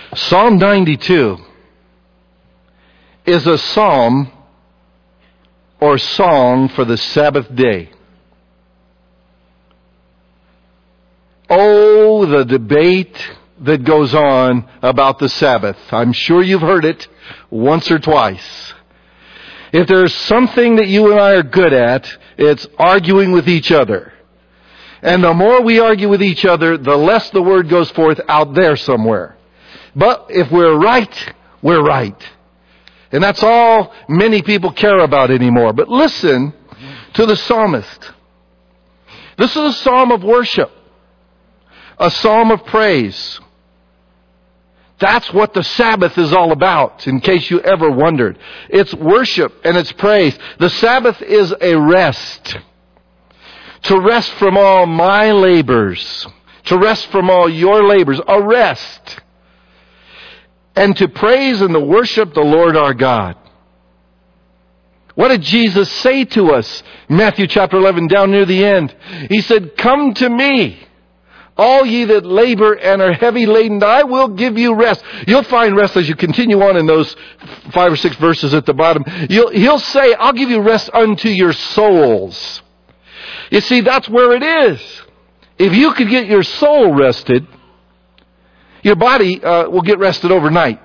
Psalm 92 is a psalm or song for the Sabbath day. Oh, the debate that goes on about the Sabbath. I'm sure you've heard it once or twice. If there's something that you and I are good at, it's arguing with each other. And the more we argue with each other, the less the word goes forth out there somewhere. But if we're right, we're right. And that's all many people care about anymore. But listen to the psalmist. This is a psalm of worship. A psalm of praise. That's what the Sabbath is all about, in case you ever wondered. It's worship and it's praise. The Sabbath is a rest. To rest from all my labors. To rest from all your labors. A rest. And to praise and to worship the Lord our God. What did Jesus say to us? Matthew chapter 11, down near the end. He said, "Come to me, all ye that labor and are heavy laden, I will give you rest." You'll find rest as you continue on in those 5 or 6 verses at the bottom. He'll say, "I'll give you rest unto your souls." You see, that's where it is. If you could get your soul rested, your body will get rested overnight.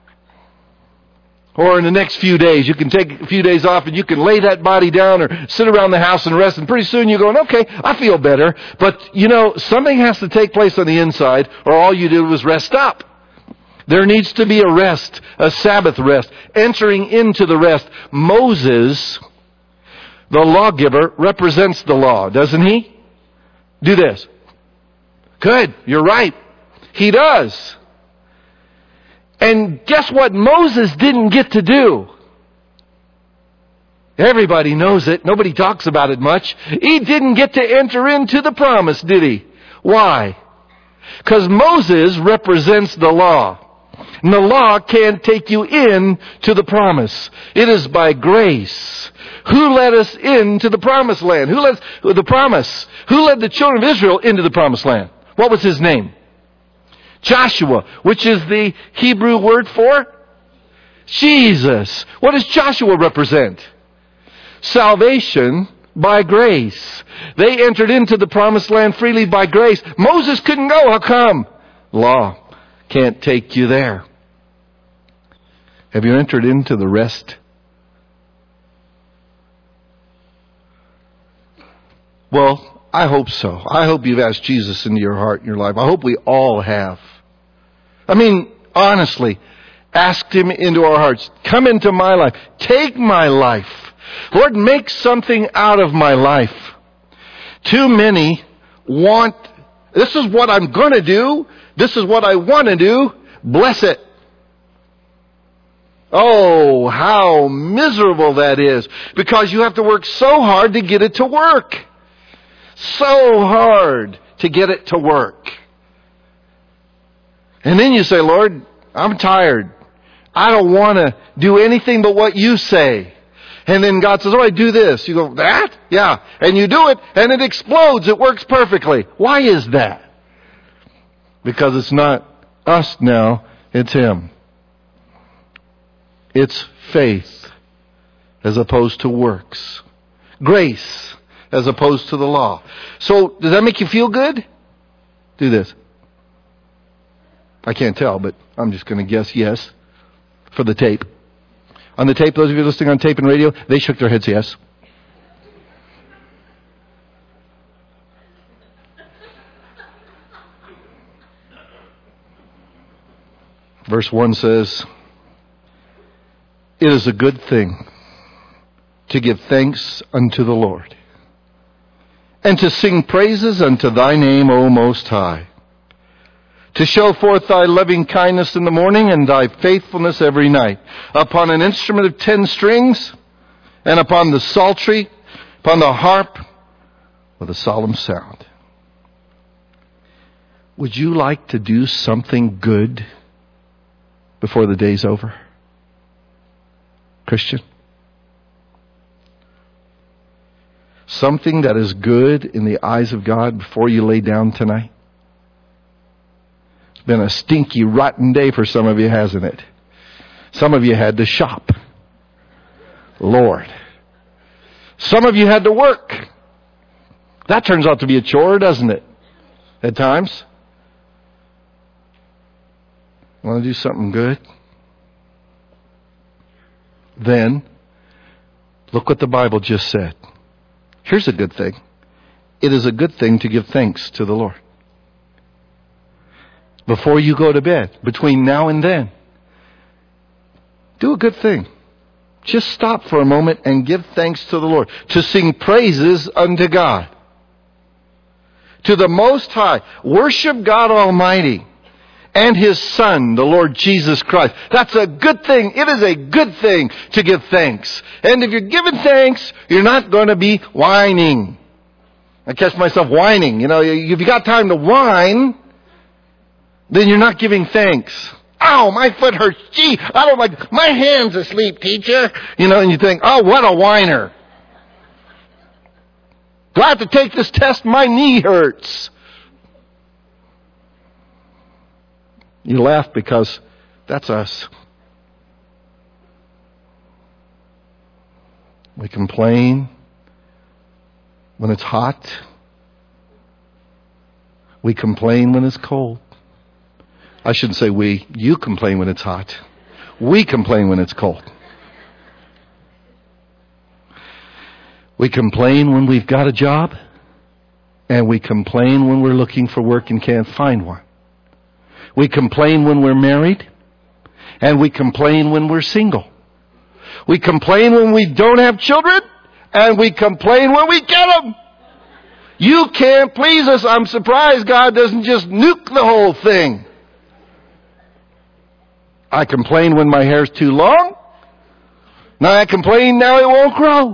Or in the next few days. You can take a few days off and you can lay that body down or sit around the house and rest. And pretty soon you're going, okay, I feel better. But, something has to take place on the inside or all you did was rest up. There needs to be a rest, a Sabbath rest, entering into the rest. Moses, the lawgiver, represents the law, doesn't he? Do this. Good, you're right. He does. And guess what Moses didn't get to do? Everybody knows it. Nobody talks about it much. He didn't get to enter into the promise, did he? Why? Because Moses represents the law. And the law can't take you in to the promise. It is by grace. Who led us into the promised land? Who led the promise? Who led the children of Israel into the promised land? What was his name? Joshua, which is the Hebrew word for Jesus. What does Joshua represent? Salvation by grace. They entered into the promised land freely by grace. Moses couldn't go. How come? Law can't take you there. Have you entered into the rest? Well, I hope so. I hope you've asked Jesus into your heart and your life. I hope we all have. I mean, honestly, asked Him into our hearts. Come into my life. Take my life. Lord, make something out of my life. Too many want, this is what I'm going to do. This is what I want to do. Bless it. Oh, how miserable that is. Because you have to work so hard to get it to work. So hard to get it to work. And then you say, Lord, I'm tired. I don't want to do anything but what you say. And then God says, all right, do this. You go, that? Yeah. And you do it, and it explodes. It works perfectly. Why is that? Because it's not us now, it's Him. It's faith as opposed to works. Grace as opposed to the law. So, does that make you feel good? Do this. I can't tell, but I'm just going to guess yes for the tape. On the tape, those of you listening on tape and radio, they shook their heads yes. Verse 1 says, "It is a good thing to give thanks unto the Lord, and to sing praises unto thy name, O Most High, to show forth thy loving kindness in the morning and thy faithfulness every night, upon an instrument of 10 strings, and upon the psaltery, upon the harp, with a solemn sound." Would you like to do something good before the day's over? Christian? Something that is good in the eyes of God before you lay down tonight? It's been a stinky, rotten day for some of you, hasn't it? Some of you had to shop. Lord. Some of you had to work. That turns out to be a chore, doesn't it? At times. Want to do something good? Then, look what the Bible just said. Here's a good thing. It is a good thing to give thanks to the Lord. Before you go to bed, between now and then, do a good thing. Just stop for a moment and give thanks to the Lord. To sing praises unto God. To the Most High. Worship God Almighty and His Son, the Lord Jesus Christ. That's a good thing. It is a good thing to give thanks. And if you're giving thanks, you're not going to be whining. I catch myself whining. If you got time to whine, then you're not giving thanks. Ow, my foot hurts. Gee, I don't like, my hand's asleep, teacher. And you think, oh, what a whiner. Do I have to take this test? My knee hurts. You laugh because that's us. We complain when it's hot. We complain when it's cold. I shouldn't say we. You complain when it's hot. We complain when it's cold. We complain when we've got a job. And we complain when we're looking for work and can't find one. We complain when we're married. And we complain when we're single. We complain when we don't have children. And we complain when we get them. You can't please us. I'm surprised God doesn't just nuke the whole thing. I complain when my hair's too long. Now I complain now it won't grow.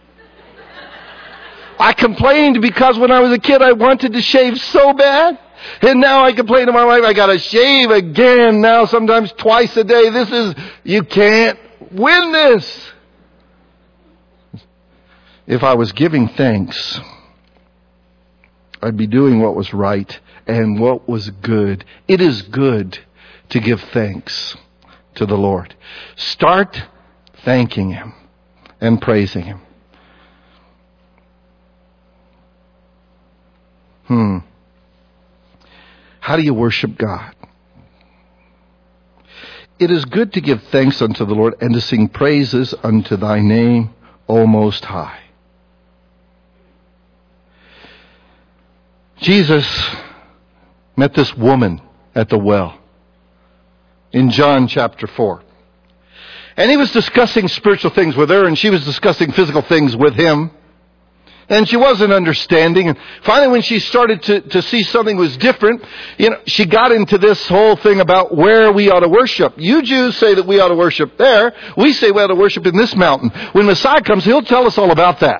I complained because when I was a kid I wanted to shave so bad. And now I complain to my wife, I gotta shave again now, sometimes twice a day. You can't win this. If I was giving thanks, I'd be doing what was right and what was good. It is good to give thanks to the Lord. Start thanking Him and praising Him. How do you worship God? It is good to give thanks unto the Lord and to sing praises unto Thy name, O Most High. Jesus met this woman at the well in John chapter 4. And He was discussing spiritual things with her, and she was discussing physical things with Him. And she wasn't understanding. And finally, when she started to see something was different, she got into this whole thing about where we ought to worship. You Jews say that we ought to worship there. We say we ought to worship in this mountain. When Messiah comes, He'll tell us all about that.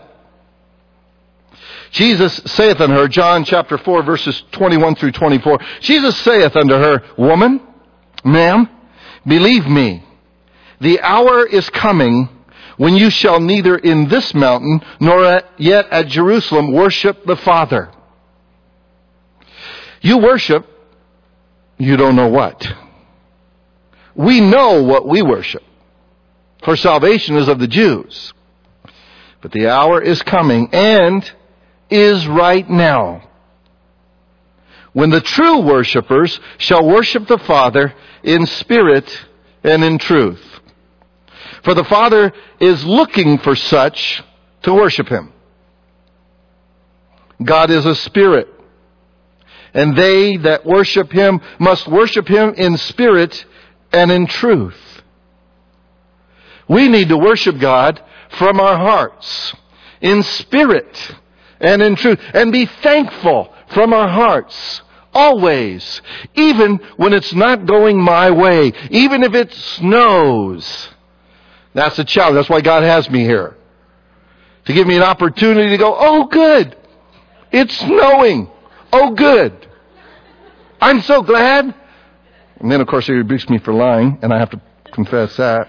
Jesus saith unto her, John chapter 4, verses 21 through 24. Jesus saith unto her, Woman, ma'am, believe me, the hour is coming when you shall neither in this mountain nor yet at Jerusalem worship the Father. You worship, you don't know what. We know what we worship, for salvation is of the Jews. But the hour is coming and is right now when the true worshipers shall worship the Father in spirit and in truth. For the Father is looking for such to worship Him. God is a spirit, and they that worship Him must worship Him in spirit and in truth. We need to worship God from our hearts, in spirit and in truth, and be thankful from our hearts. Always. Even when it's not going my way. Even if it snows. That's the challenge. That's why God has me here. To give me an opportunity to go, oh good, it's snowing. Oh good. I'm so glad. And then of course He rebukes me for lying, and I have to confess that.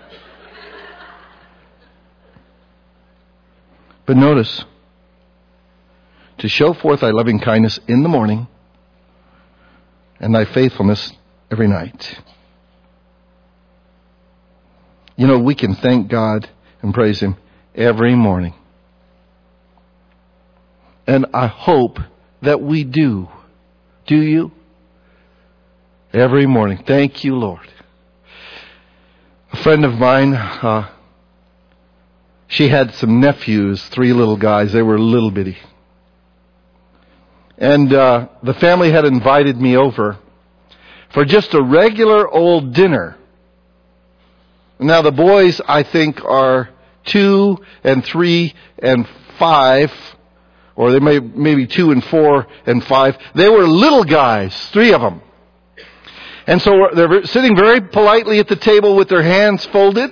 But notice, to show forth Thy loving kindness in the morning, and Thy faithfulness every night. You know, we can thank God and praise Him every morning. And I hope that we do. Do you? Every morning. Thank you, Lord. A friend of mine, she had some nephews, 3 little guys. They were little bitty. And the family had invited me over for just a regular old dinner. Now the boys, I think, are 2 and 3 and 5, or they maybe 2 and 4 and 5. They were little guys, 3 of them. And so they're sitting very politely at the table with their hands folded.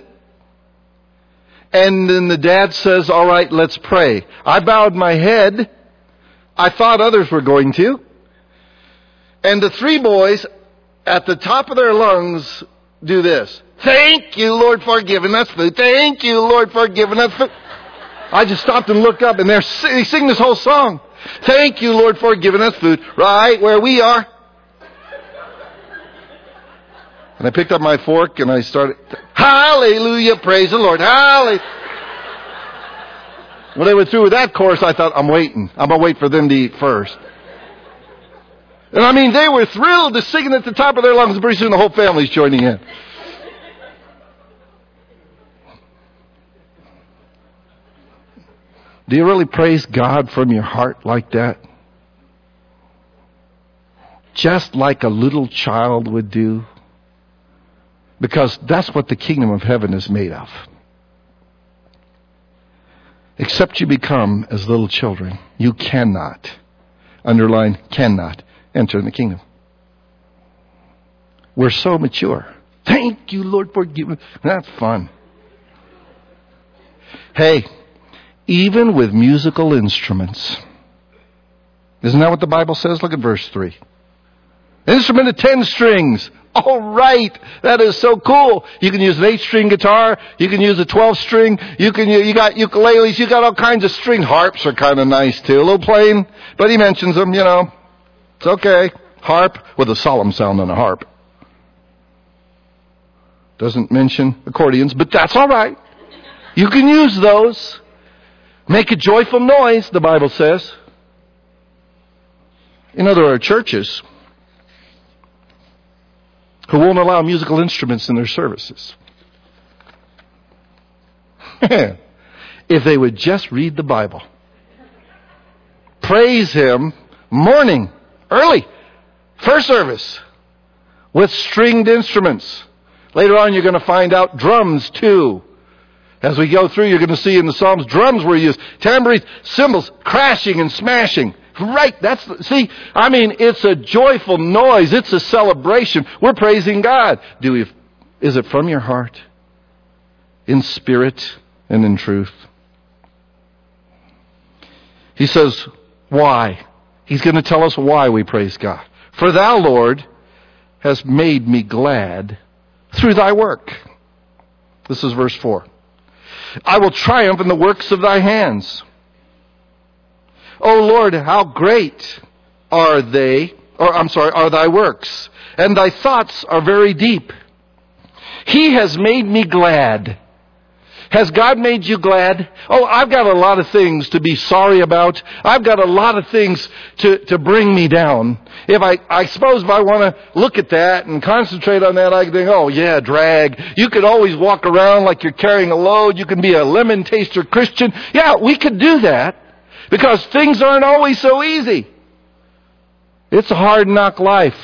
And then the dad says, all right, let's pray. I bowed my head. I thought others were going to. And the 3 boys, at the top of their lungs, do this. Thank you, Lord, for giving us food. Thank you, Lord, for giving us food. I just stopped and looked up, and they sing this whole song. Thank you, Lord, for giving us food right where we are. And I picked up my fork, and I started, hallelujah, praise the Lord, hallelujah. When they went through with that chorus, I thought, I'm waiting. I'm going to wait for them to eat first. And I mean, they were thrilled to sing at the top of their lungs, and pretty soon the whole family's joining in. Do you really praise God from your heart like that? Just like a little child would do? Because that's what the kingdom of heaven is made of. Except you become as little children, you cannot, underline, cannot, enter in the kingdom. We're so mature. Thank you, Lord, for giving. That's fun. Hey, even with musical instruments. Isn't that what the Bible says? Look at verse 3. Instrument of 10 strings. All right. That is so cool. You can use an 8-string guitar. You can use a 12-string. You got ukuleles. You got all kinds of string. Harps are kind of nice too. A little plain, but he mentions them, you know. It's okay. Harp with a solemn sound on a harp. Doesn't mention accordions, but that's all right. You can use those. Make a joyful noise, the Bible says. You know, there are churches who won't allow musical instruments in their services. If they would just read the Bible. Praise Him morning, early, first service, with stringed instruments. Later on, you're going to find out drums too. As we go through, you're going to see in the Psalms, drums were used, tambourines, cymbals, crashing and smashing. Right, it's a joyful noise. It's a celebration. We're praising God. Is it from your heart? In spirit and in truth? He says, why? He's going to tell us why we praise God. For thou, Lord, hast made me glad through thy work. This is verse 4. I will triumph in the works of thy hands. O Lord, how great are thy works, and thy thoughts are very deep. He has made me glad. Has God made you glad? Oh, I've got a lot of things to be sorry about. I've got a lot of things to bring me down. I suppose if I want to look at that and concentrate on that, I can think, oh yeah, drag. You could always walk around like you're carrying a load. You can be a lemon taster Christian. Yeah, we could do that because things aren't always so easy. It's a hard knock life.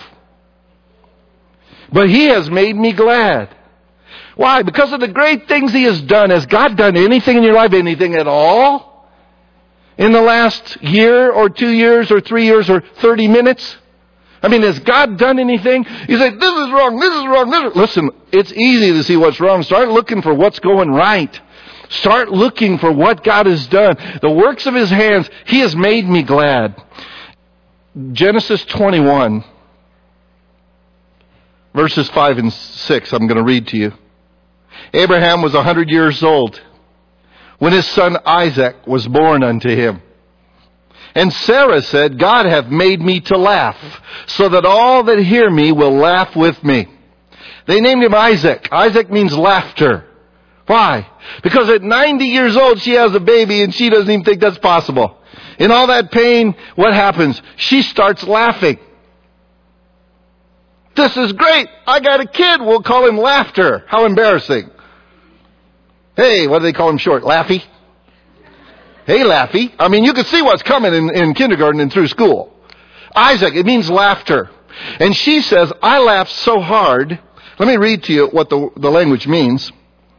But He has made me glad. Why? Because of the great things He has done. Has God done anything in your life? Anything at all? In the last year or 2 years or 3 years or 30 minutes? Has God done anything? You say, this is wrong, this is wrong, this is... Listen, it's easy to see what's wrong. Start looking for what's going right. Start looking for what God has done. The works of His hands. He has made me glad. Genesis 21, verses 5 and 6, I'm going to read to you. Abraham was 100 years old when his son Isaac was born unto him. And Sarah said, God hath made me to laugh, so that all that hear me will laugh with me. They named him Isaac. Isaac means laughter. Why? Because at 90 years old, she has a baby and she doesn't even think that's possible. In all that pain, what happens? She starts laughing. This is great. I got a kid. We'll call him Laughter. How embarrassing. Hey, what do they call him short? Laffy? Hey, Laffy. I mean, you can see what's coming in kindergarten and through school. Isaac, it means laughter. And she says, I laughed so hard. Let me read to you what the language means.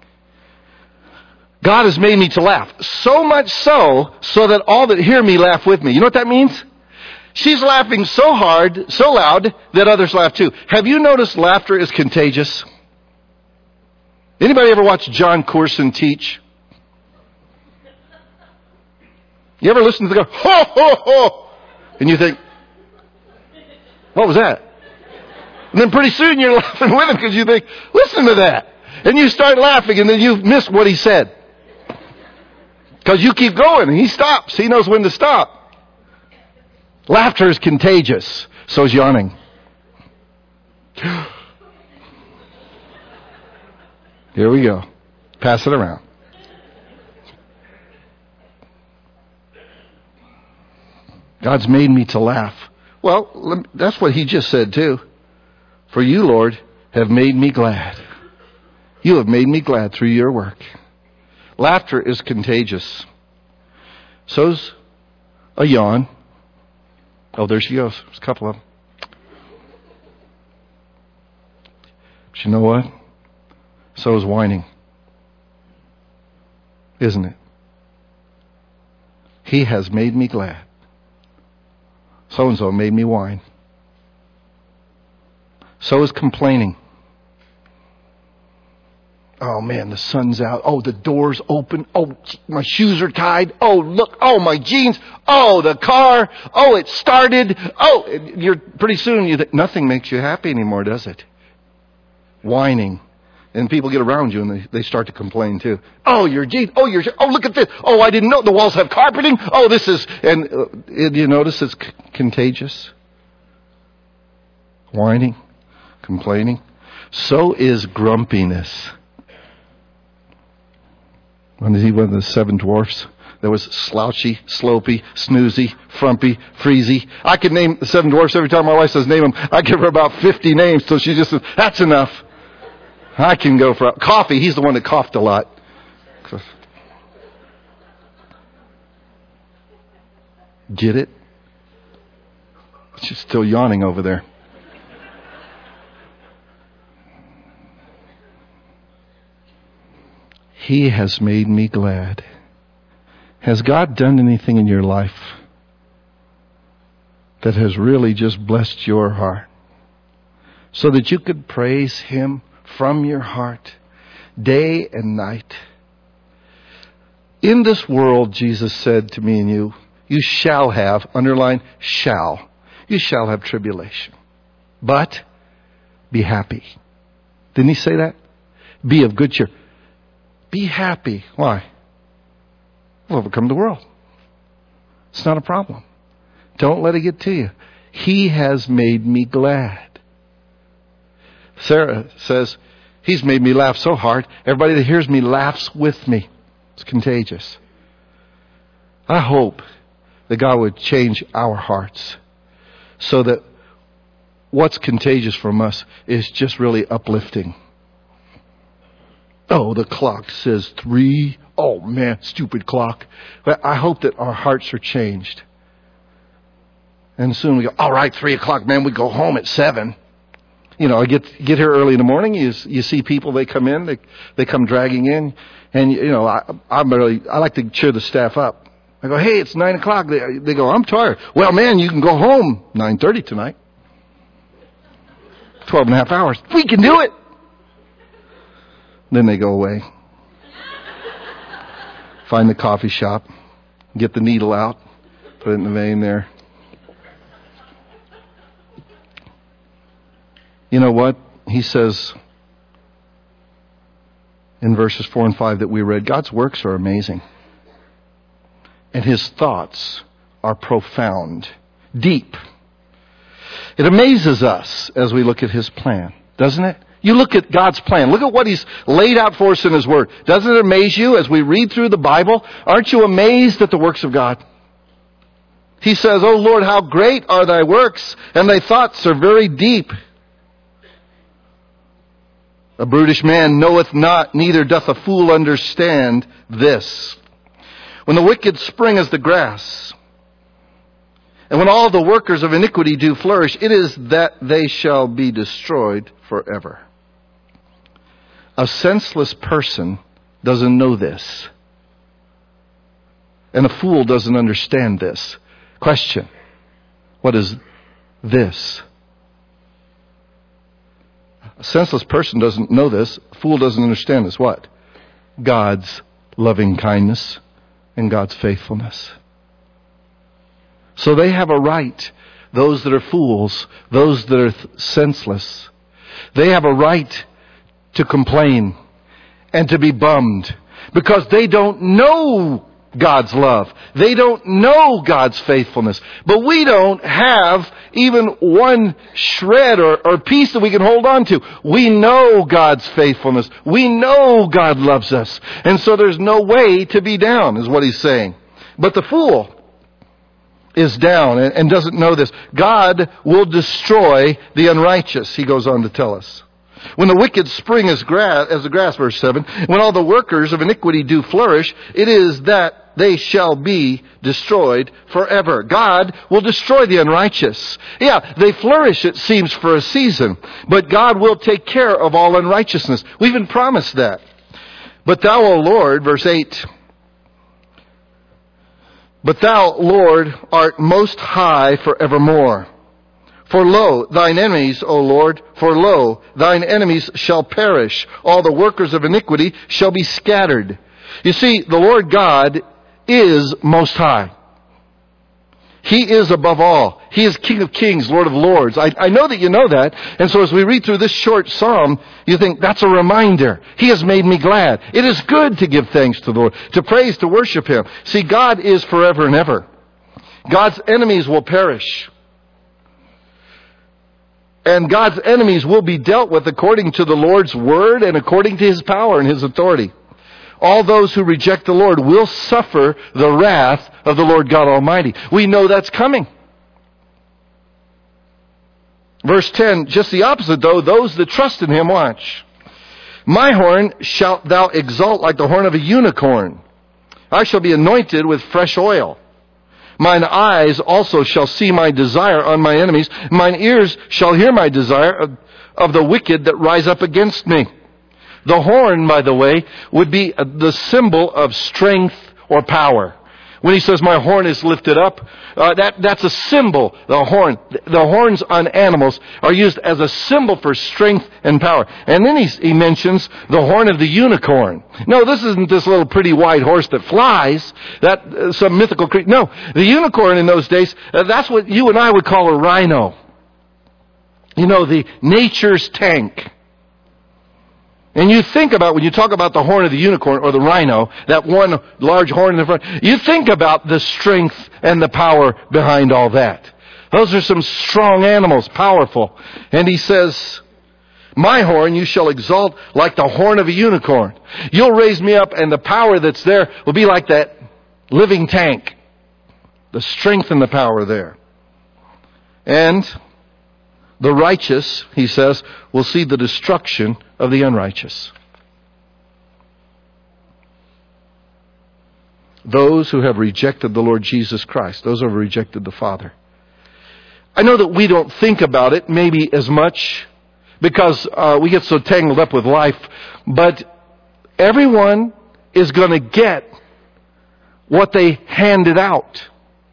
God has made me to laugh. So much so that all that hear me laugh with me. You know what that means? She's laughing so hard, so loud, that others laugh too. Have you noticed laughter is contagious? Anybody ever watch John Corson teach? You ever listen to the guy, ho, ho, ho, and you think, what was that? And then pretty soon you're laughing with him because you think, listen to that. And you start laughing and then you miss what he said. Because you keep going and he stops. He knows when to stop. Laughter is contagious. So is yawning. Here we go. Pass it around. God's made me to laugh. Well, that's what he just said too. For you, Lord, have made me glad. You have made me glad through your work. Laughter is contagious. So's a yawn. Oh, there she goes. There's a couple of them. But you know what? So is whining. Isn't it? He has made me glad. So-and-so made me whine. So is complaining. Oh man, the sun's out. Oh, the door's open. Oh, my shoes are tied. Oh, look. Oh, my jeans. Oh, the car. Oh, it started. Oh, you're pretty soon you think nothing makes you happy anymore, does it? Whining. And people get around you and they start to complain too. Oh, your jeans. Oh, oh, look at this. Oh, I didn't know the walls have carpeting. Oh, this is, and do you notice it's contagious? Whining, complaining. So is grumpiness. When he one of the 7 dwarfs, there was slouchy, slopey, snoozy, frumpy, freezy. I could name the 7 dwarfs every time my wife says name them. I give her about 50 names till she just says, that's enough. I can go for coffee. He's the one that coughed a lot. Get it? She's still yawning over there. He has made me glad. Has God done anything in your life that has really just blessed your heart so that you could praise Him from your heart day and night? In this world, Jesus said to me and you shall have, underline, shall. You shall have tribulation. But be happy. Didn't He say that? Be of good cheer. Be happy. Why? We'll overcome the world. It's not a problem. Don't let it get to you. He has made me glad. Sarah says, He's made me laugh so hard, everybody that hears me laughs with me. It's contagious. I hope that God would change our hearts so that what's contagious from us is just really uplifting. Oh, the clock says 3. Oh man, stupid clock. But I hope that our hearts are changed. And soon we go, all right, 3 o'clock, man, we go home at 7. You know, I get here early in the morning. You see people, they come in, they come dragging in, and you know, I like to cheer the staff up. I go, hey, it's 9 o'clock. They go, I'm tired. Well, man, you can go home 9:30 tonight. 12 and a half hours. We can do it. Then they go away. Find the coffee shop, get the needle out, put it in the vein there. You know what? He says in verses 4 and 5 that we read, God's works are amazing. And His thoughts are profound, deep. It amazes us as we look at His plan, doesn't it? You look at God's plan. Look at what He's laid out for us in His Word. Doesn't it amaze you as we read through the Bible? Aren't you amazed at the works of God? He says, "O Lord, how great are thy works, and thy thoughts are very deep. A brutish man knoweth not, neither doth a fool understand this. When the wicked spring as the grass, and when all the workers of iniquity do flourish, it is that they shall be destroyed forever." A senseless person doesn't know this. And a fool doesn't understand this. Question: what is this? A senseless person doesn't know this. A fool doesn't understand this. What? God's loving kindness and God's faithfulness. So they have a right, those that are fools, those that are senseless. They have a right to complain and to be bummed because they don't know God's love. They don't know God's faithfulness. But we don't have even one shred or piece that we can hold on to. We know God's faithfulness. We know God loves us. And so there's no way to be down, is what he's saying. But the fool is down and doesn't know this. God will destroy the unrighteous, he goes on to tell us. When the wicked spring as the grass, verse 7, when all the workers of iniquity do flourish, it is that they shall be destroyed forever. God will destroy the unrighteous. Yeah, they flourish, it seems, for a season, but God will take care of all unrighteousness. We've been promised that. But thou, O Lord, verse 8, but thou, Lord, art most high forevermore. For lo, thine enemies, O Lord, for lo, thine enemies shall perish. All the workers of iniquity shall be scattered. You see, the Lord God is most high. He is above all. He is King of kings, Lord of lords. I know that you know that. And so as we read through this short psalm, you think, that's a reminder. He has made me glad. It is good to give thanks to the Lord, to praise, to worship Him. See, God is forever and ever. God's enemies will perish. And God's enemies will be dealt with according to the Lord's word and according to His power and His authority. All those who reject the Lord will suffer the wrath of the Lord God Almighty. We know that's coming. Verse 10, just the opposite though, those that trust in Him, watch. My horn shalt thou exalt like the horn of a unicorn. I shall be anointed with fresh oil. Mine eyes also shall see my desire on my enemies. Mine ears shall hear my desire of the wicked that rise up against me. The horn, by the way, would be the symbol of strength or power. When he says, my horn is lifted up, that's a symbol, the horn. The horns on animals are used as a symbol for strength and power. And then he mentions the horn of the unicorn. No, this isn't this little pretty white horse that flies, that some mythical creature. No, the unicorn in those days, that's what you and I would call a rhino. You know, the nature's tank. And you think about, when you talk about the horn of the unicorn or the rhino, that one large horn in the front, you think about the strength and the power behind all that. Those are some strong animals, powerful. And he says, my horn you shall exalt like the horn of a unicorn. You'll raise me up, and the power that's there will be like that living tank. The strength and the power there. And the righteous, he says, will see the destruction of the unrighteous. Those who have rejected the Lord Jesus Christ, those who have rejected the Father. I know that we don't think about it maybe as much because we get so tangled up with life, but everyone is going to get what they handed out.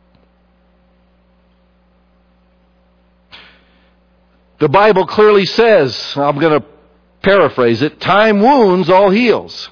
The Bible clearly says, I'm going to paraphrase it, time wounds, all heals.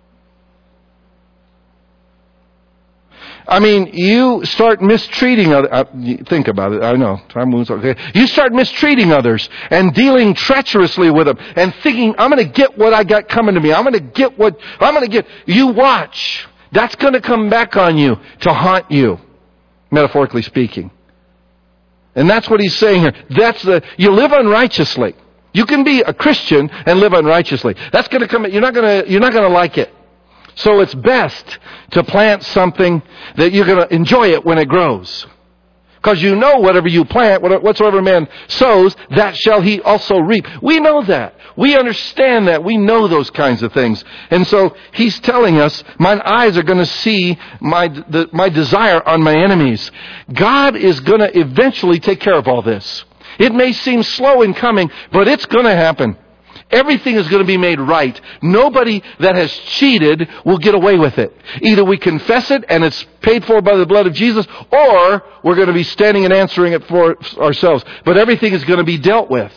I mean, you start mistreating others. Think about it. I know, time wounds, okay. You start mistreating others and dealing treacherously with them and thinking, I'm going to get what I got coming to me. I'm going to get. You watch. That's going to come back on you to haunt you. metaphorically speaking. And that's what he's saying here. You live unrighteously. You can be a Christian and live unrighteously. That's going to come. You're not going to like it. So it's best to plant something that you're going to enjoy it when it grows. Because you know whatever you plant, whatsoever man sows, that shall he also reap. We know that. We understand that. We know those kinds of things. And so he's telling us, mine eyes are going to see my desire on my enemies. God is going to eventually take care of all this. It may seem slow in coming, but it's going to happen. Everything is going to be made right. Nobody that has cheated will get away with it. Either we confess it and it's paid for by the blood of Jesus, or we're going to be standing and answering it for ourselves. But everything is going to be dealt with.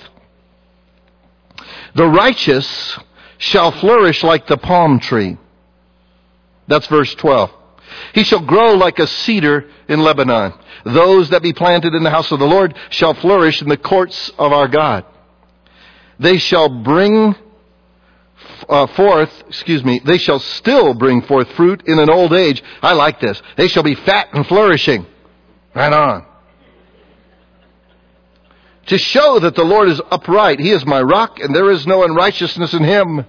The righteous shall flourish like the palm tree. That's verse 12. He shall grow like a cedar in Lebanon. Those that be planted in the house of the Lord shall flourish in the courts of our God. They shall they shall still bring forth fruit in an old age. I like this. They shall be fat and flourishing. Right on. To show that the Lord is upright. He is my rock, and there is no unrighteousness in him.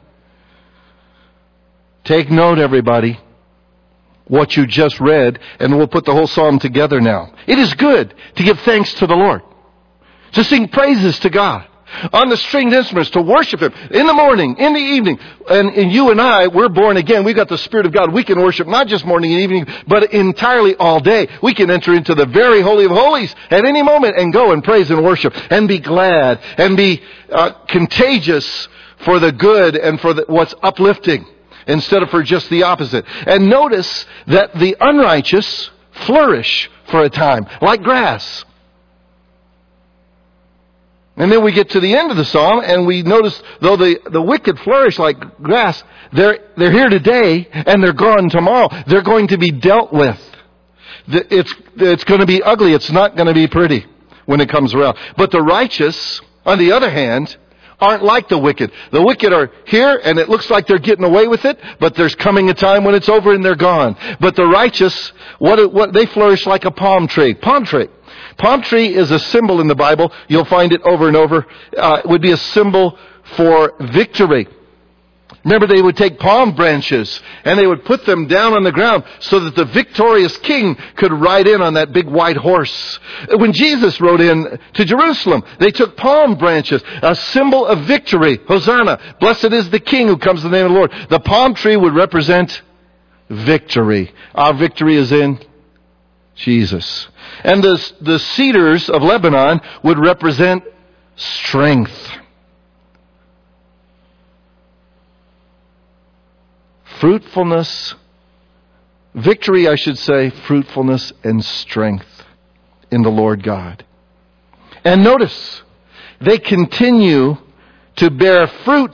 Take note, everybody, what you just read, and we'll put the whole psalm together now. It is good to give thanks to the Lord, to sing praises to God, on the stringed instruments, to worship him in the morning, in the evening. And you and I, we're born again. We've got the Spirit of God. We can worship not just morning and evening, but entirely all day. We can enter into the very Holy of Holies at any moment and go and praise and worship and be glad and be contagious for the good and for what's uplifting instead of for just the opposite. And notice that the unrighteous flourish for a time like grass. And then we get to the end of the psalm, and we notice, though the wicked flourish like grass, they're here today, and they're gone tomorrow. They're going to be dealt with. It's going to be ugly. It's not going to be pretty when it comes around. But the righteous, on the other hand, aren't like the wicked. The wicked are here, and it looks like they're getting away with it, but there's coming a time when it's over and they're gone. But the righteous, they flourish like a palm tree. Palm tree. Palm tree is a symbol in the Bible. You'll find it over and over. It would be a symbol for victory. Remember, they would take palm branches and they would put them down on the ground so that the victorious king could ride in on that big white horse. When Jesus rode in to Jerusalem, they took palm branches, a symbol of victory. Hosanna, blessed is the king who comes in the name of the Lord. The palm tree would represent victory. Our victory is in Jesus. And the cedars of Lebanon would represent strength. Fruitfulness, victory, I should say, fruitfulness and strength in the Lord God. And notice, they continue to bear fruit.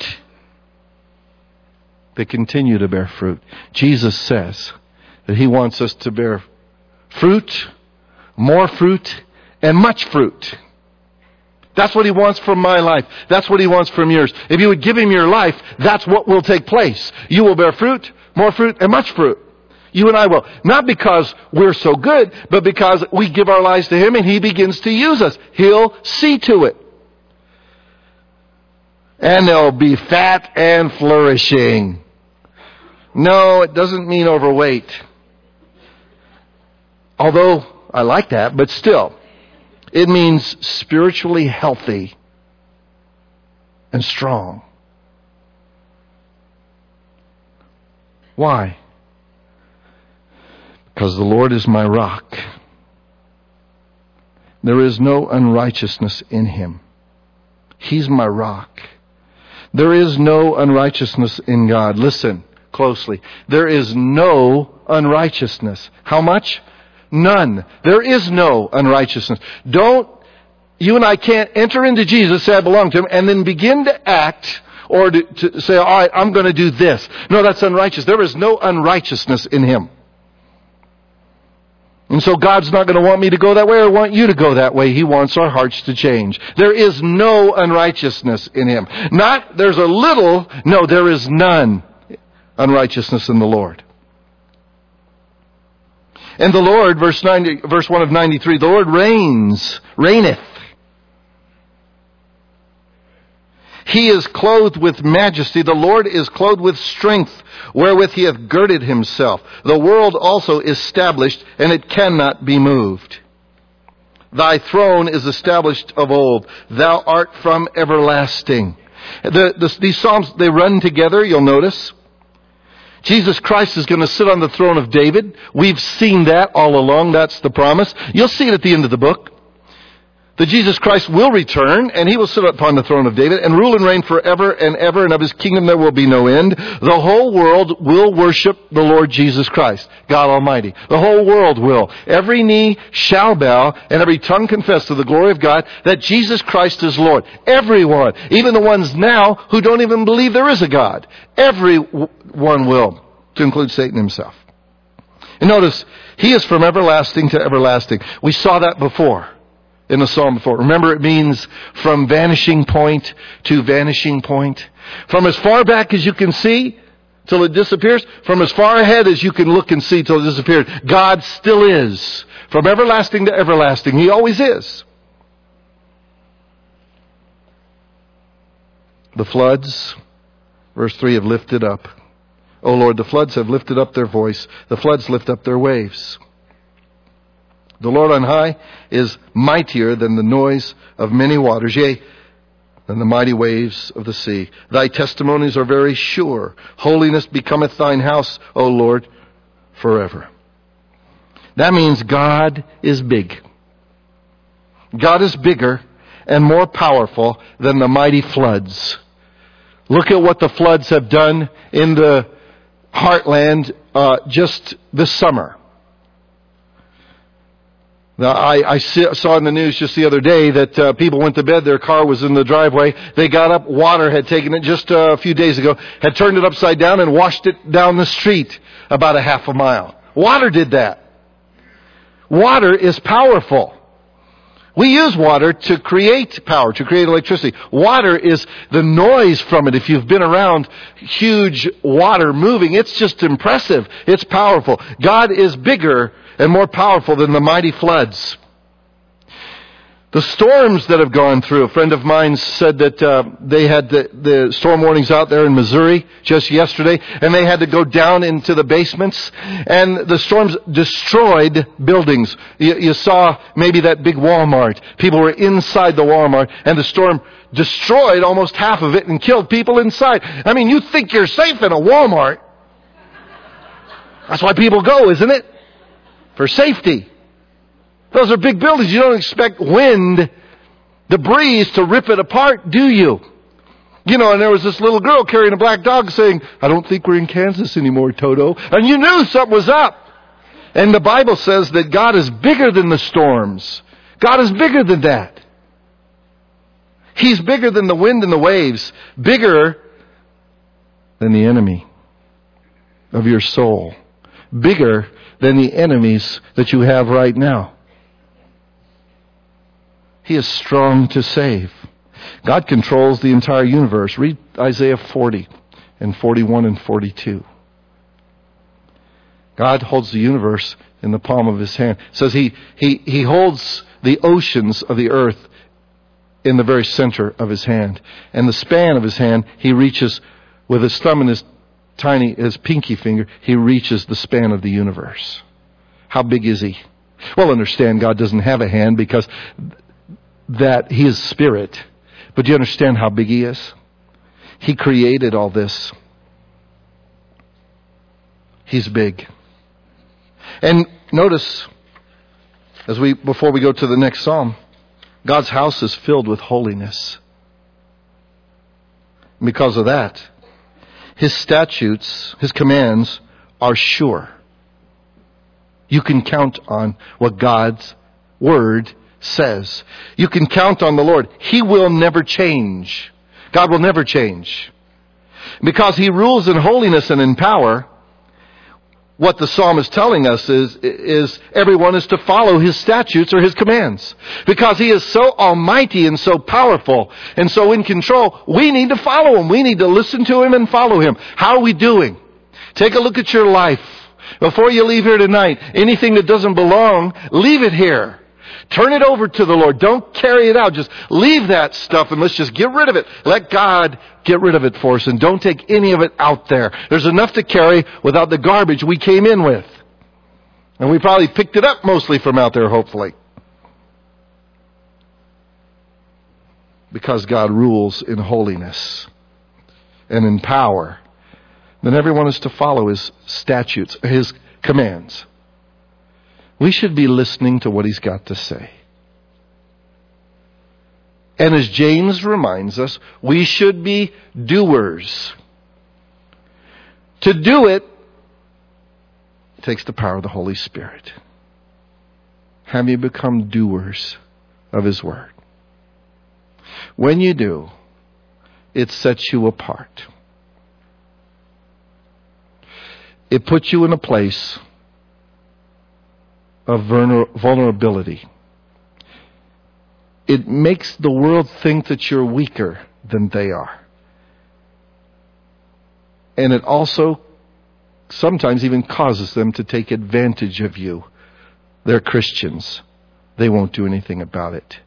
They continue to bear fruit. Jesus says that he wants us to bear fruit, more fruit, and much fruit. That's what he wants from my life. That's what he wants from yours. If you would give him your life, that's what will take place. You will bear fruit, more fruit, and much fruit. You and I will. Not because we're so good, but because we give our lives to him and he begins to use us. He'll see to it. And they'll be fat and flourishing. No, it doesn't mean overweight. Although I like that, but still, it means spiritually healthy and strong. Why? Because the Lord is my rock. There is no unrighteousness in him. He's my rock. There is no unrighteousness in God. Listen closely. There is no unrighteousness. How much? None. There is no unrighteousness. You and I can't enter into Jesus, say I belong to him, and then begin to act or to say, all right, I'm going to do this. No, that's unrighteous. There is no unrighteousness in him. And so God's not going to want me to go that way or want you to go that way. He wants our hearts to change. There is no unrighteousness in him. Not there's a little, no, there is none unrighteousness in the Lord. And the Lord, verse 1 of 93, the Lord reigneth. He is clothed with majesty. The Lord is clothed with strength, wherewith he hath girded himself. The world also is established, and it cannot be moved. Thy throne is established of old. Thou art from everlasting. These Psalms, they run together, you'll notice. Jesus Christ is going to sit on the throne of David. We've seen that all along. That's the promise. You'll see it at the end of the book. That Jesus Christ will return, and he will sit upon the throne of David and rule and reign forever and ever, and of his kingdom there will be no end. The whole world will worship the Lord Jesus Christ, God Almighty. The whole world will. Every knee shall bow, and every tongue confess to the glory of God that Jesus Christ is Lord. Everyone, even the ones now who don't even believe there is a God. Everyone will, to include Satan himself. And notice, he is from everlasting to everlasting. We saw that before. In the psalm before. Remember, it means from vanishing point to vanishing point. From as far back as you can see till it disappears. From as far ahead as you can look and see till it disappears. God still is. From everlasting to everlasting. He always is. The floods, verse 3, have lifted up. O Lord, the floods have lifted up their voice. The floods lift up their waves. The Lord on high is mightier than the noise of many waters, yea, than the mighty waves of the sea. Thy testimonies are very sure. Holiness becometh thine house, O Lord, forever. That means God is big. God is bigger and more powerful than the mighty floods. Look at what the floods have done in the heartland just this summer. Now, I saw in the news just the other day that people went to bed, their car was in the driveway. They got up, water had taken it just a few days ago, had turned it upside down and washed it down the street about a half a mile. Water did that. Water is powerful. We use water to create power, to create electricity. Water is the noise from it. If you've been around huge water moving, it's just impressive. It's powerful. God is bigger and more powerful than the mighty floods. The storms that have gone through, a friend of mine said that they had the storm warnings out there in Missouri just yesterday, and they had to go down into the basements, and the storms destroyed buildings. You saw maybe that big Walmart. People were inside the Walmart, and the storm destroyed almost half of it and killed people inside. I mean, you think you're safe in a Walmart. That's why people go, isn't it? For safety. Those are big buildings. You don't expect wind, the breeze to rip it apart, do you? You know, and there was this little girl carrying a black dog saying, I don't think we're in Kansas anymore, Toto. And you knew something was up. And the Bible says that God is bigger than the storms. God is bigger than that. He's bigger than the wind and the waves. Bigger than the enemy of your soul. Bigger than the enemies that you have right now. He is strong to save. God controls the entire universe. Read Isaiah 40 and 41 and 42. God holds the universe in the palm of his hand. It says he holds the oceans of the earth in the very center of his hand. And the span of his hand, he reaches with his thumb and his pinky finger, he reaches the span of the universe. How big is he? Well, understand God doesn't have a hand because that he is spirit. But do you understand how big he is? He created all this. He's big. And notice, before we go to the next psalm, God's house is filled with holiness. And because of that, his statutes, his commands are sure. You can count on what God's word says. You can count on the Lord. He will never change. God will never change. Because he rules in holiness and in power, what the psalm is telling us is everyone is to follow his statutes or his commands. Because he is so almighty and so powerful and so in control, we need to follow him. We need to listen to him and follow him. How are we doing? Take a look at your life. Before you leave here tonight, anything that doesn't belong, leave it here. Turn it over to the Lord. Don't carry it out. Just leave that stuff and let's just get rid of it. Let God get rid of it for us and don't take any of it out there. There's enough to carry without the garbage we came in with. And we probably picked it up mostly from out there, hopefully. Because God rules in holiness and in power, then everyone is to follow His statutes, His commands. We should be listening to what He's got to say. And as James reminds us, we should be doers. To do it takes the power of the Holy Spirit. Have you become doers of His Word? When you do, it sets you apart. It puts you in a place of vulnerability. It makes the world think that you're weaker than they are. And it also sometimes even causes them to take advantage of you. They're Christians. They won't do anything about it.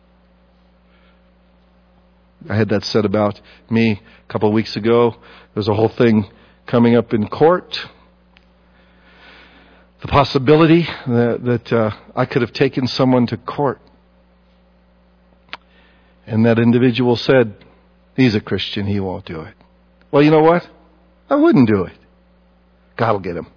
I had that said about me a couple of weeks ago. There's a whole thing coming up in court. The possibility that I could have taken someone to court. And that individual said, he's a Christian, he won't do it. Well, you know what? I wouldn't do it. God will get him.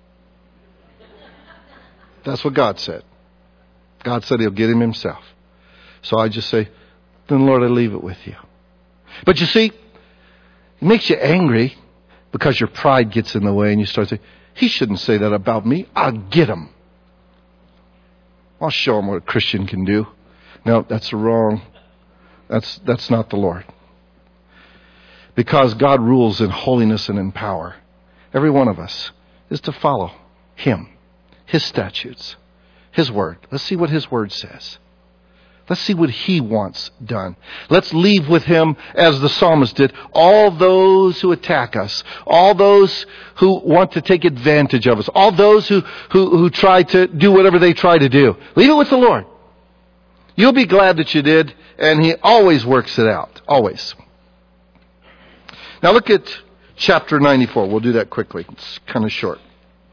That's what God said. God said He'll get him Himself. So I just say, then Lord, I leave it with you. But you see, it makes you angry because your pride gets in the way and you start saying, he shouldn't say that about me. I'll get him. I'll show him what a Christian can do. No, that's wrong. That's not the Lord. Because God rules in holiness and in power. Every one of us is to follow Him, His statutes, His Word. Let's see what His Word says. Let's see what He wants done. Let's leave with Him, as the psalmist did, all those who attack us, all those who want to take advantage of us, all those who try to do whatever they try to do. Leave it with the Lord. You'll be glad that you did, and He always works it out. Always. Now look at chapter 94. We'll do that quickly. It's kind of short.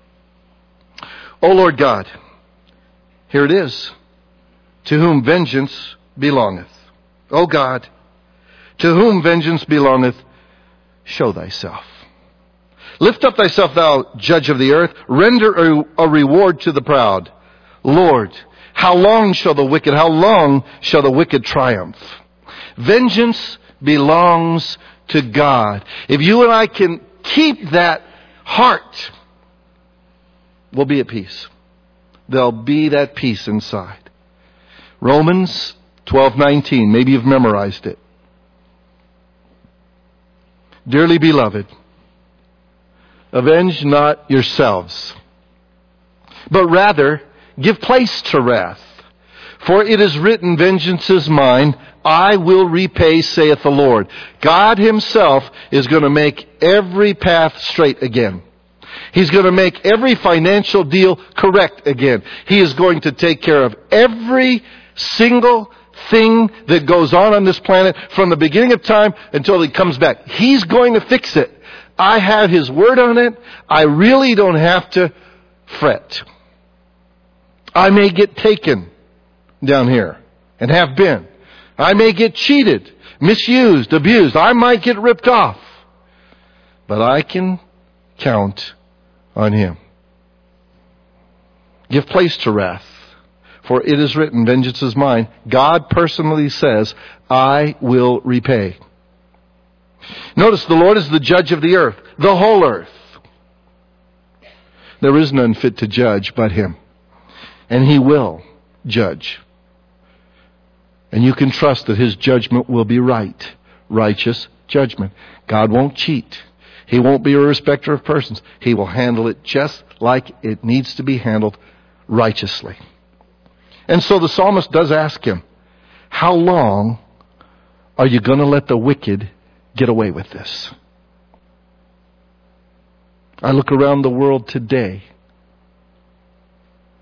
O Lord God, here it is. To whom vengeance belongeth. O God, to whom vengeance belongeth, show thyself. Lift up thyself, thou judge of the earth. Render a reward to the proud. Lord, how long shall the wicked triumph? Vengeance belongs to God. If you and I can keep that heart, we'll be at peace. There'll be that peace inside. Romans 12:19. Maybe you've memorized it. Dearly beloved, avenge not yourselves, but rather give place to wrath. For it is written, vengeance is mine, I will repay, saith the Lord. God Himself is going to make every path straight again. He's going to make every financial deal correct again. He is going to take care of every single thing that goes on this planet from the beginning of time until He comes back. He's going to fix it. I have His word on it. I really don't have to fret. I may get taken down here and have been. I may get cheated, misused, abused. I might get ripped off. But I can count on Him. Give place to wrath. For it is written, vengeance is mine. God personally says, I will repay. Notice the Lord is the judge of the earth, the whole earth. There is none fit to judge but Him. And He will judge. And you can trust that His judgment will be right. Righteous judgment. God won't cheat. He won't be a respecter of persons. He will handle it just like it needs to be handled, righteously. And so the psalmist does ask him, how long are you going to let the wicked get away with this? I look around the world today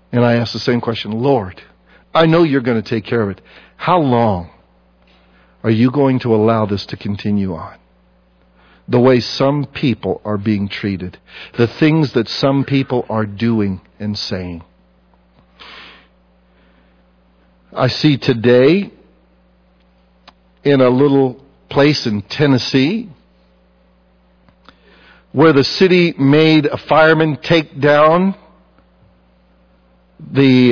And I asked the same question, Lord, I know you're going to take care of it. How long are you going to allow this to continue on? The way some people are being treated. The things that some people are doing and saying. I see today in a little place in Tennessee where the city made a fireman take down the,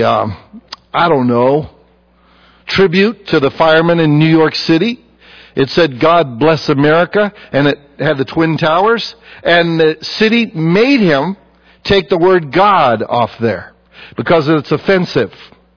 tribute to the firemen in New York City. It said, God bless America, and it had the Twin Towers, and the city made him take the word God off there because it's offensive.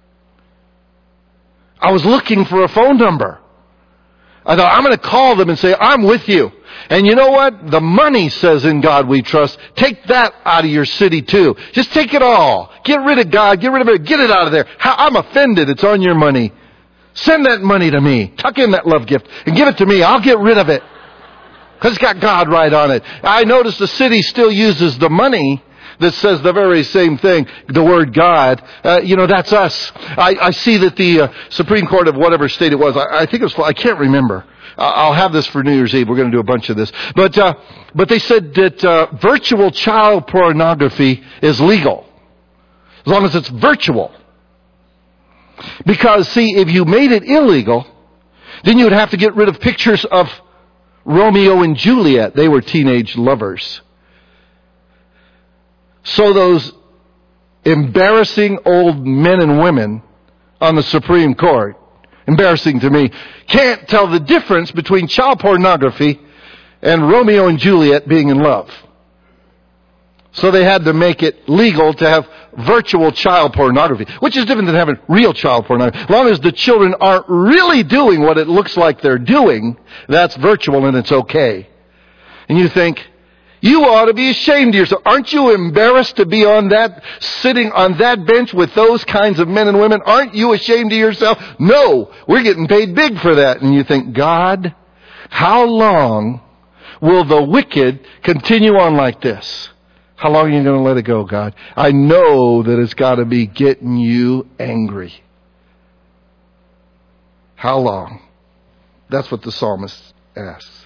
I was looking for a phone number. I thought, I'm going to call them and say, I'm with you. And you know what? The money says, in God we trust. Take that out of your city too. Just take it all. Get rid of God. Get rid of it. Get it out of there. I'm offended. It's on your money. Send that money to me. Tuck in that love gift and give it to me. I'll get rid of it. Because it's got God right on it. I notice the city still uses the money that says the very same thing, the word God. That's us. I see that the Supreme Court of whatever state it was, I think it was, I can't remember. I'll have this for New Year's Eve. We're going to do a bunch of this. But they said that virtual child pornography is legal. As long as it's virtual. Because, see, if you made it illegal, then you would have to get rid of pictures of Romeo and Juliet. They were teenage lovers. So those embarrassing old men and women on the Supreme Court, embarrassing to me, can't tell the difference between child pornography and Romeo and Juliet being in love. So they had to make it legal to have virtual child pornography, which is different than having real child pornography. As long as the children aren't really doing what it looks like they're doing, that's virtual and it's okay. And you think, you ought to be ashamed of yourself. Aren't you embarrassed to be sitting on that bench with those kinds of men and women? Aren't you ashamed of yourself? No, we're getting paid big for that. And you think, God, how long will the wicked continue on like this? How long are you going to let it go, God? I know that it's got to be getting you angry. How long? That's what the psalmist asks.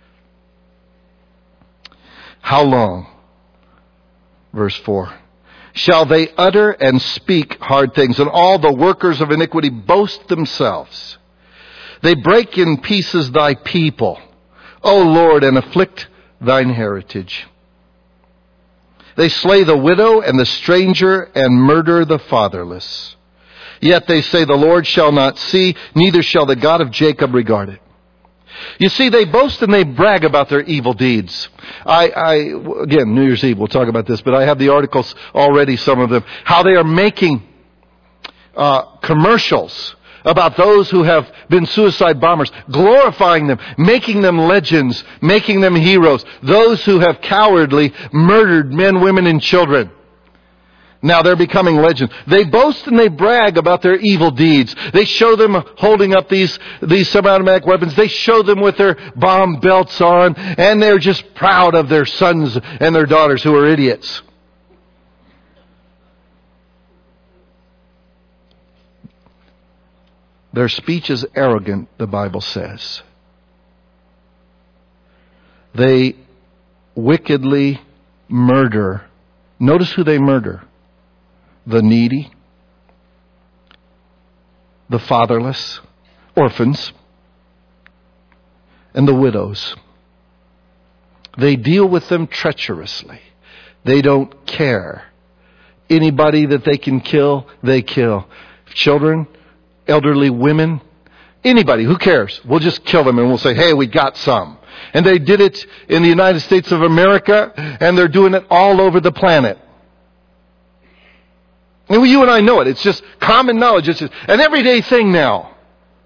How long? Verse 4. Shall they utter and speak hard things, and all the workers of iniquity boast themselves? They break in pieces thy people, O Lord, and afflict thine heritage. They slay the widow and the stranger and murder the fatherless. Yet they say, the Lord shall not see, neither shall the God of Jacob regard it. You see, they boast and they brag about their evil deeds. Again, New Year's Eve, we'll talk about this, but I have the articles already, some of them, how they are making commercials about those who have been suicide bombers, glorifying them, making them legends, making them heroes, those who have cowardly murdered men, women, and children. Now they're becoming legends. They boast and they brag about their evil deeds. They show them holding up these semi-automatic weapons. They show them with their bomb belts on, and they're just proud of their sons and their daughters who are idiots. Their speech is arrogant, the Bible says. They wickedly murder. Notice who they murder. The needy, the fatherless, orphans, and the widows. They deal with them treacherously. They don't care. Anybody that they can kill, they kill. Children, elderly women, anybody, who cares? We'll just kill them and we'll say, hey, we got some. And they did it in the United States of America, and they're doing it all over the planet. And you and I know it. It's just common knowledge. It's just an everyday thing now.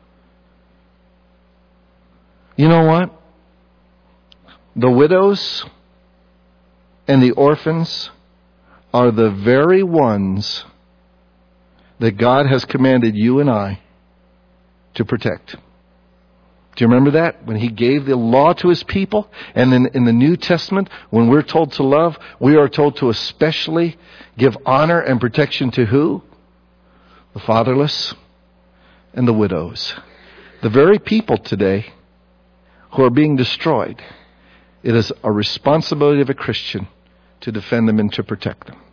You know what? The widows and the orphans are the very ones that God has commanded you and I to protect. Do you remember that? When He gave the law to His people? And then in the New Testament, when we're told to love, we are told to especially give honor and protection to who? The fatherless and the widows. The very people today who are being destroyed. It is a responsibility of a Christian to defend them and to protect them.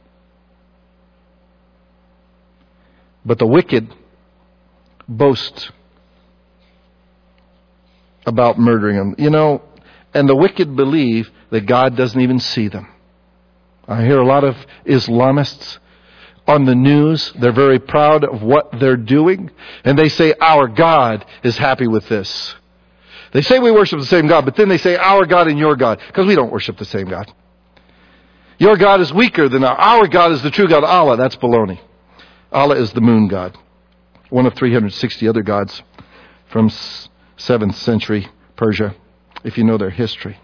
But the wicked boast about murdering them. You know, and the wicked believe that God doesn't even see them. I hear a lot of Islamists on the news. They're very proud of what they're doing. And they say, our God is happy with this. They say we worship the same God, but then they say our God and your God. Because we don't worship the same God. Your God is weaker than our God is the true God. Allah, that's baloney. Allah is the moon god. One of 360 other gods from 7th century Persia, if you know their history.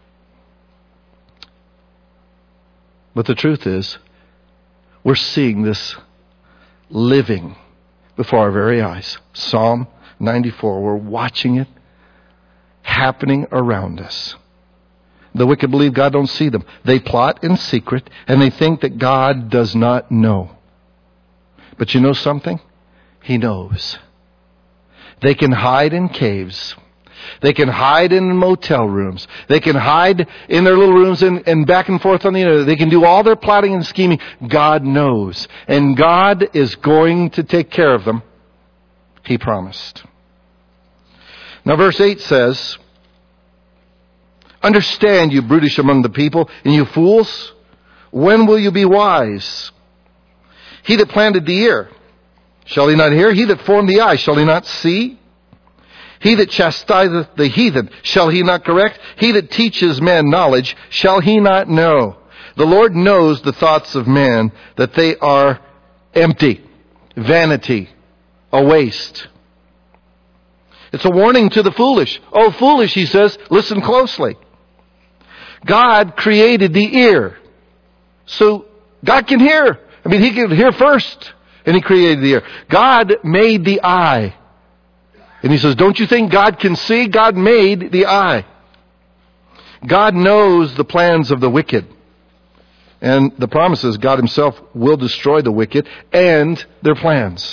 But the truth is, we're seeing this living before our very eyes. Psalm 94, we're watching it happening around us. The wicked believe God don't see them. They plot in secret, and they think that God does not know. But you know something? He knows. They can hide in caves. They can hide in motel rooms. They can hide in their little rooms and back and forth on the internet. They can do all their plotting and scheming. God knows. And God is going to take care of them. He promised. Now verse 8 says, understand, you brutish among the people, and you fools, when will you be wise? He that planted the ear, shall he not hear? He that formed the eye, shall he not see? He that chastiseth the heathen, shall he not correct? He that teaches man knowledge, shall he not know? The Lord knows the thoughts of man, that they are empty, vanity, a waste. It's a warning to the foolish. Oh, foolish, he says, listen closely. God created the ear. So God can hear. I mean, He could hear first. And He created the ear. God made the eye. And He says, don't you think God can see? God made the eye. God knows the plans of the wicked. And the promise is God Himself will destroy the wicked and their plans.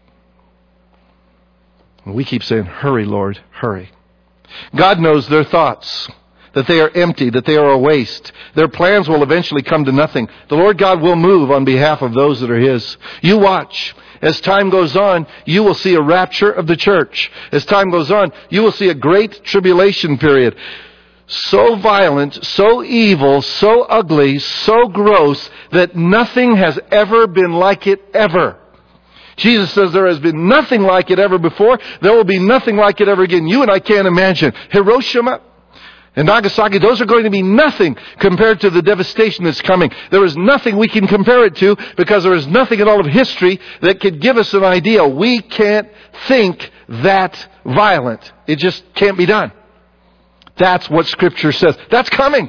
And we keep saying, hurry, Lord, hurry. God knows their thoughts, that they are empty, that they are a waste. Their plans will eventually come to nothing. The Lord God will move on behalf of those that are His. You watch. As time goes on, you will see a rapture of the church. As time goes on, you will see a great tribulation period. So violent, so evil, so ugly, so gross, that nothing has ever been like it ever. Jesus says there has been nothing like it ever before. There will be nothing like it ever again. You and I can't imagine. Hiroshima and Nagasaki, those are going to be nothing compared to the devastation that's coming. There is nothing we can compare it to because there is nothing in all of history that could give us an idea. We can't think that violent. It just can't be done. That's what Scripture says. That's coming.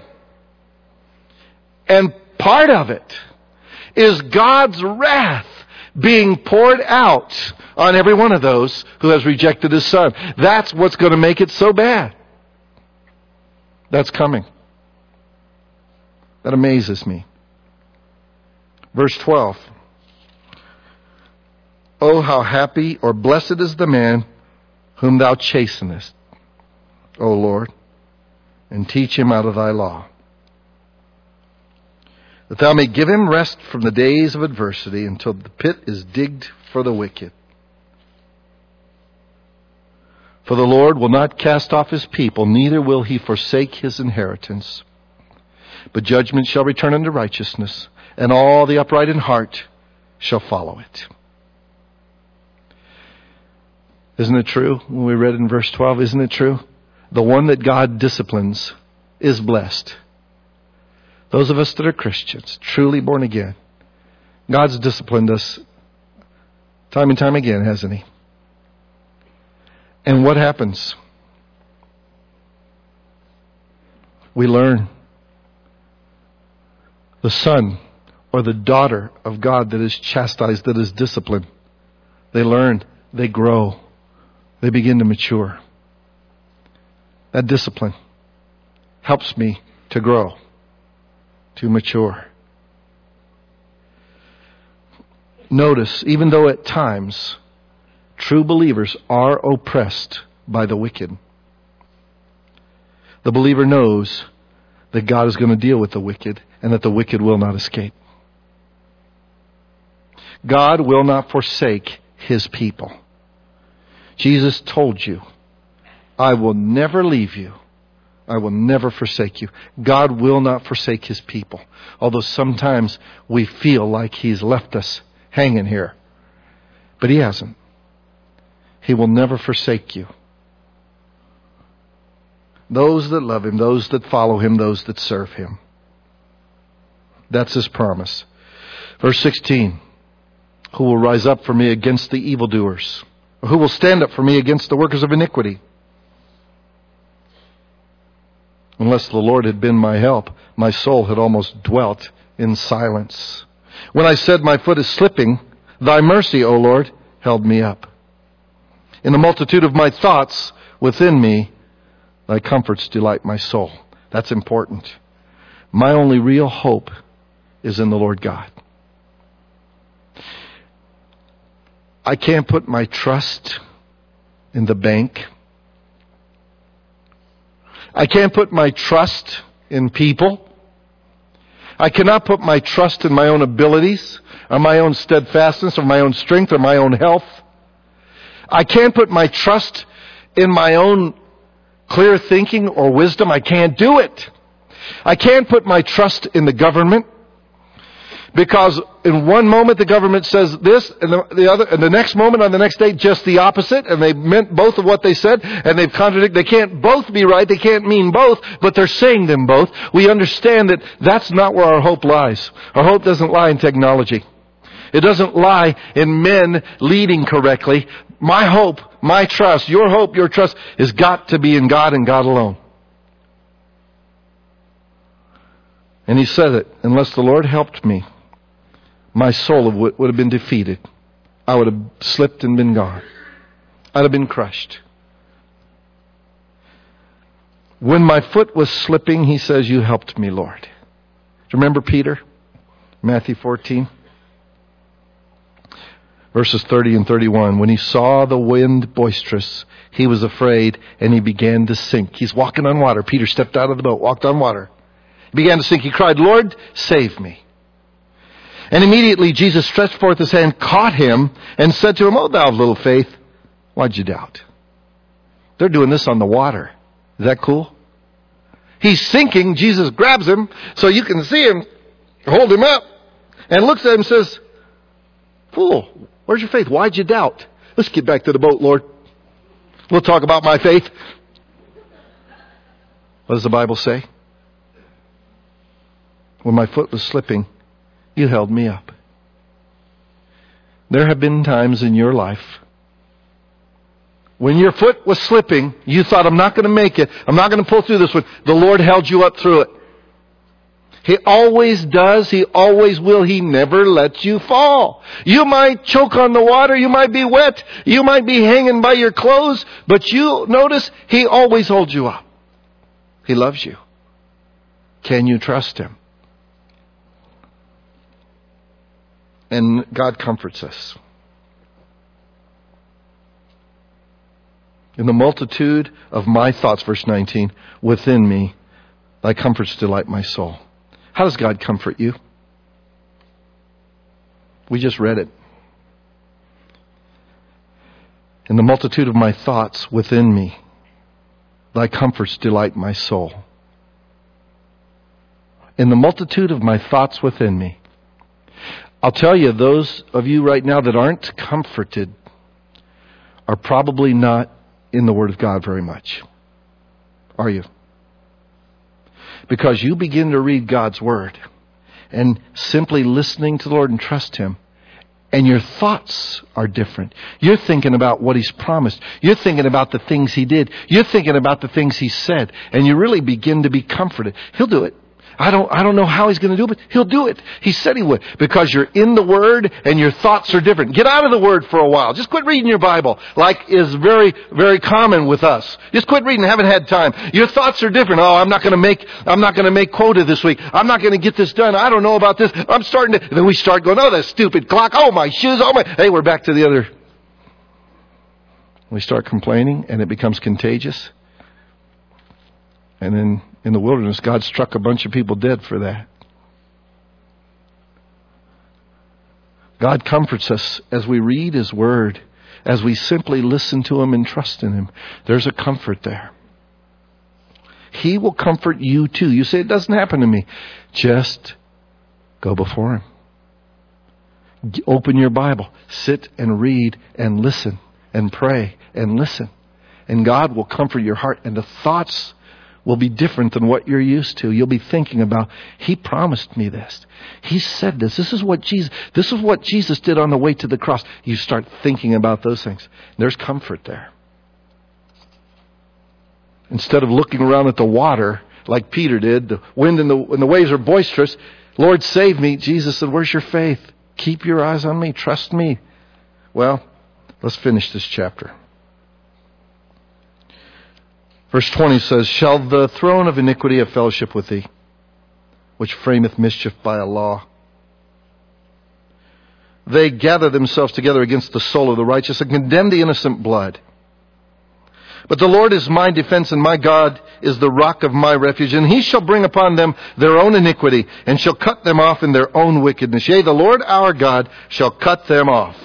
And part of it is God's wrath being poured out on every one of those who has rejected His Son. That's what's going to make it so bad. That's coming. That amazes me. Verse 12. Oh, how happy or blessed is the man whom Thou chastenest, O Lord, and teach him out of Thy law, that Thou may give him rest from the days of adversity until the pit is digged for the wicked. For the Lord will not cast off His people, neither will He forsake His inheritance. But judgment shall return unto righteousness, and all the upright in heart shall follow it. Isn't it true? When we read in verse 12, isn't it true? The one that God disciplines is blessed. Those of us that are Christians, truly born again, God's disciplined us time and time again, hasn't He? And what happens? We learn. The son or the daughter of God that is chastised, that is disciplined, they learn, they grow, they begin to mature. That discipline helps me to grow, to mature. Notice, even though at times true believers are oppressed by the wicked, the believer knows that God is going to deal with the wicked and that the wicked will not escape. God will not forsake His people. Jesus told you, I will never leave you. I will never forsake you. God will not forsake His people. Although sometimes we feel like He's left us hanging here. But He hasn't. He will never forsake you. Those that love Him, those that follow Him, those that serve Him. That's His promise. Verse 16. Who will rise up for me against the evildoers? Or who will stand up for me against the workers of iniquity? Unless the Lord had been my help, my soul had almost dwelt in silence. When I said my foot is slipping, Thy mercy, O Lord, held me up. In the multitude of my thoughts within me, Thy comforts delight my soul. That's important. My only real hope is in the Lord God. I can't put my trust in the bank. I can't put my trust in people. I cannot put my trust in my own abilities, or my own steadfastness, or my own strength, or my own health. I can't put my trust in my own clear thinking or wisdom. I can't do it. I can't put my trust in the government. Because in one moment the government says this, and the next moment on the next day just the opposite, and they meant both of what they said, and they've contradicted. They can't both be right. They can't mean both, but they're saying them both. We understand that that's not where our hope lies. Our hope doesn't lie in technology. It doesn't lie in men leading correctly. My hope, my trust, your hope, your trust has got to be in God and God alone. And He said it, unless the Lord helped me, my soul would have been defeated. I would have slipped and been gone. I'd have been crushed. When my foot was slipping, He says, You helped me, Lord. Do you remember Peter? Matthew 14. Verses 30 and 31. When he saw the wind boisterous, he was afraid and he began to sink. He's walking on water. Peter stepped out of the boat, walked on water. He began to sink. He cried, Lord, save me. And immediately Jesus stretched forth His hand, caught him, and said to him, O thou of little faith, why'd you doubt? They're doing this on the water. Is that cool? He's sinking. Jesus grabs him so you can see him, hold him up, and looks at him and says, Fool, where's your faith? Why'd you doubt? Let's get back to the boat, Lord. We'll talk about my faith. What does the Bible say? When my foot was slipping, You held me up. There have been times in your life when your foot was slipping, you thought, I'm not going to make it. I'm not going to pull through this one. The Lord held you up through it. He always does. He always will. He never lets you fall. You might choke on the water. You might be wet. You might be hanging by your clothes. But you notice He always holds you up. He loves you. Can you trust Him? And God comforts us. In the multitude of my thoughts, verse 19, within me, Thy comforts delight my soul. How does God comfort you? We just read it. In the multitude of my thoughts within me, Thy comforts delight my soul. In the multitude of my thoughts within me. I'll tell you, those of you right now that aren't comforted are probably not in the Word of God very much. Are you? Because you begin to read God's Word and simply listening to the Lord and trust Him, and your thoughts are different. You're thinking about what He's promised. You're thinking about the things He did. You're thinking about the things He said, and you really begin to be comforted. He'll do it. I don't know how He's going to do it, but He'll do it. He said He would. Because you're in the Word and your thoughts are different. Get out of the Word for a while. Just quit reading your Bible, like is very, very common with us. Just quit reading. Haven't had time. Your thoughts are different. Oh, I'm not going to make quota this week. I'm not going to get this done. I don't know about this. I'm starting to. And then we start going, oh, that stupid clock. Oh, my shoes. Oh, my. Hey, we're back to the other. We start complaining, and it becomes contagious. And then in the wilderness, God struck a bunch of people dead for that. God comforts us as we read His Word, as we simply listen to Him and trust in Him. There's a comfort there. He will comfort you too. You say, it doesn't happen to me. Just go before Him. Open your Bible. Sit and read and listen and pray and listen. And God will comfort your heart, and the thoughts will be different than what you're used to. You'll be thinking about, He promised me this. He said this. This is what Jesus did on the way to the cross. You start thinking about those things. There's comfort there. Instead of looking around at the water like Peter did, the wind and the waves are boisterous. Lord, save me. Jesus said, where's your faith? Keep your eyes on me. Trust me. Well, let's finish this chapter. Verse 20 says, shall the throne of iniquity have fellowship with thee, which frameth mischief by a law? They gather themselves together against the soul of the righteous and condemn the innocent blood. But the Lord is my defense, and my God is the rock of my refuge. And He shall bring upon them their own iniquity, and shall cut them off in their own wickedness. Yea, the Lord our God shall cut them off.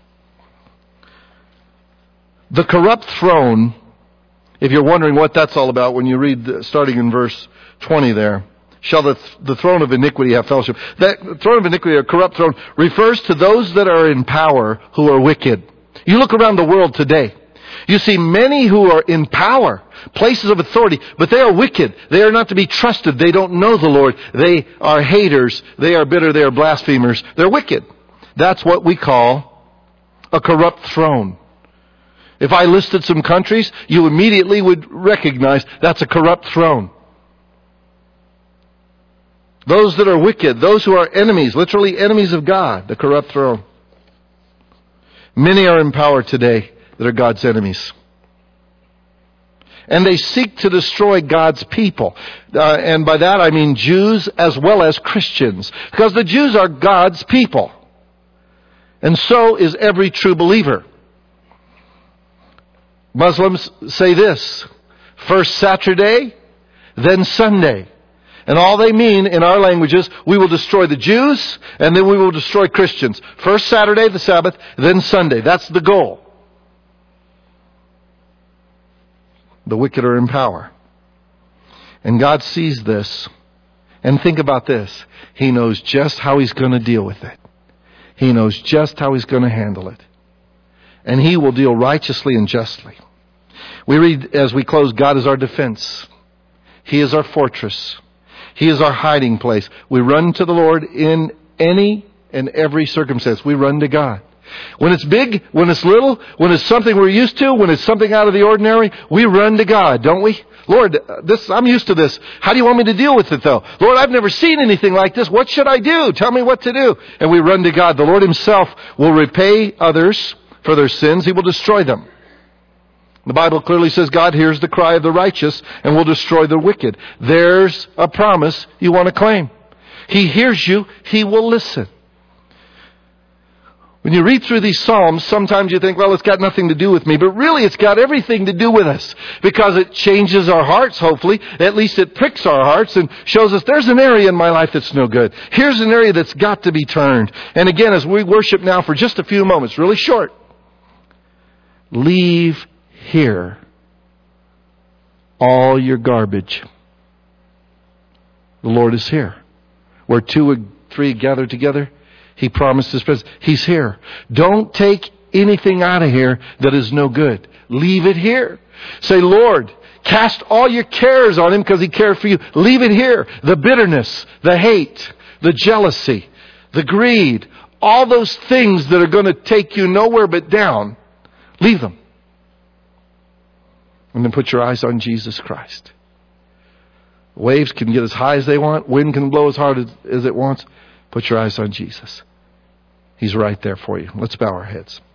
The corrupt throne, if you're wondering what that's all about, when you read starting in verse 20 there, shall the throne of iniquity have fellowship. That throne of iniquity, or corrupt throne, refers to those that are in power who are wicked. You look around the world today, you see many who are in power, places of authority, but they are wicked. They are not to be trusted. They don't know the Lord. They are haters. They are bitter. They are blasphemers. They're wicked. That's what we call a corrupt throne. If I listed some countries, you immediately would recognize that's a corrupt throne. Those that are wicked, those who are enemies, literally enemies of God, the corrupt throne. Many are in power today that are God's enemies. And they seek to destroy God's people. And by that I mean Jews as well as Christians. Because the Jews are God's people. And so is every true believer. Muslims say this, first Saturday, then Sunday. And all they mean in our language is, we will destroy the Jews, and then we will destroy Christians. First Saturday, the Sabbath, then Sunday. That's the goal. The wicked are in power. And God sees this. And think about this. He knows just how He's going to deal with it. He knows just how He's going to handle it. And He will deal righteously and justly. We read as we close, God is our defense. He is our fortress. He is our hiding place. We run to the Lord in any and every circumstance. We run to God. When it's big, when it's little, when it's something we're used to, when it's something out of the ordinary, we run to God, don't we? Lord, I'm used to this. How do you want me to deal with it though? Lord, I've never seen anything like this. What should I do? Tell me what to do. And we run to God. The Lord Himself will repay others for their sins. He will destroy them. The Bible clearly says God hears the cry of the righteous and will destroy the wicked. There's a promise you want to claim. He hears you. He will listen. When you read through these Psalms, sometimes you think, well, it's got nothing to do with me. But really, it's got everything to do with us. Because it changes our hearts, hopefully. At least it pricks our hearts and shows us there's an area in my life that's no good. Here's an area that's got to be turned. And again, as we worship now for just a few moments, really short, leave here all your garbage. The Lord is here. Where 2 or 3 gather together, He promised His presence. He's here. Don't take anything out of here that is no good. Leave it here. Say, Lord, cast all your cares on Him because He cared for you. Leave it here. The bitterness, the hate, the jealousy, the greed, all those things that are going to take you nowhere but down, leave them. And then put your eyes on Jesus Christ. Waves can get as high as they want. Wind can blow as hard as it wants. Put your eyes on Jesus. He's right there for you. Let's bow our heads.